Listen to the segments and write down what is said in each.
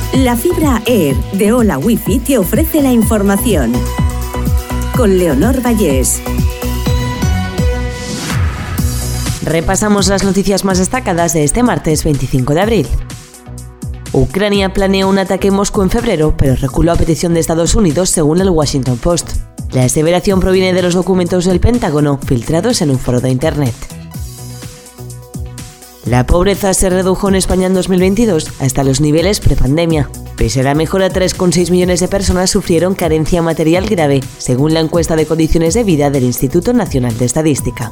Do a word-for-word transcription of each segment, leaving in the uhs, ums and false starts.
La fibra Air de Hola Wifi te ofrece la información. Con Leonor Vallés. Repasamos las noticias más destacadas de este martes veinticinco de abril. Ucrania planeó un ataque en Moscú en febrero, pero reculó a petición de Estados Unidos, según el Washington Post. La aseveración proviene de los documentos del Pentágono, filtrados en un foro de Internet. La pobreza se redujo en España en dos mil veintidós hasta los niveles prepandemia. Pese a la mejora, tres coma seis millones de personas sufrieron carencia material grave, según la encuesta de condiciones de vida del Instituto Nacional de Estadística.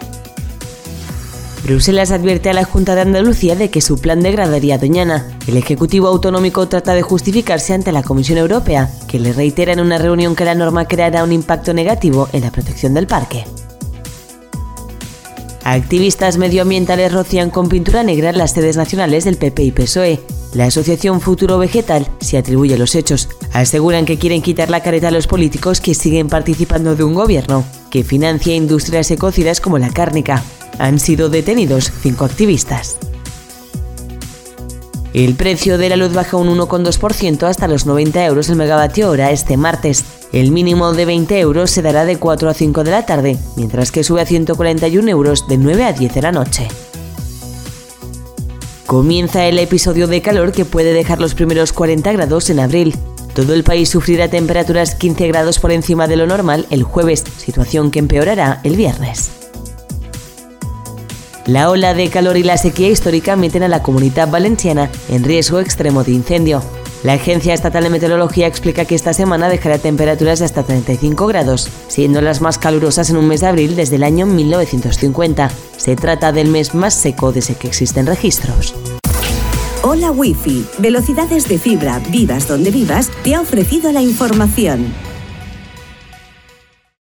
Bruselas advierte a la Junta de Andalucía de que su plan degradaría a Doñana. El Ejecutivo Autonómico trata de justificarse ante la Comisión Europea, que le reitera en una reunión que la norma creará un impacto negativo en la protección del parque. Activistas medioambientales rocían con pintura negra las sedes nacionales del P P y P S O E. La asociación Futuro Vegetal se atribuye los hechos. Aseguran que quieren quitar la careta a los políticos que siguen participando de un gobierno que financia industrias ecocidas como la cárnica. Han sido detenidos cinco activistas. El precio de la luz baja un uno coma dos por ciento hasta los noventa euros el megavatio hora este martes. El mínimo de veinte euros se dará de cuatro a cinco de la tarde, mientras que sube a ciento cuarenta y uno euros de nueve a diez de la noche. Comienza el episodio de calor que puede dejar los primeros cuarenta grados en abril. Todo el país sufrirá temperaturas quince grados por encima de lo normal el jueves, situación que empeorará el viernes. La ola de calor y la sequía histórica meten a la Comunitat Valenciana en riesgo extremo de incendio. La Agencia Estatal de Meteorología explica que esta semana dejará temperaturas de hasta treinta y cinco grados, siendo las más calurosas en un mes de abril desde el año mil novecientos cincuenta. Se trata del mes más seco desde que existen registros. Hola Wifi, velocidades de fibra, vivas donde vivas, te ha ofrecido la información.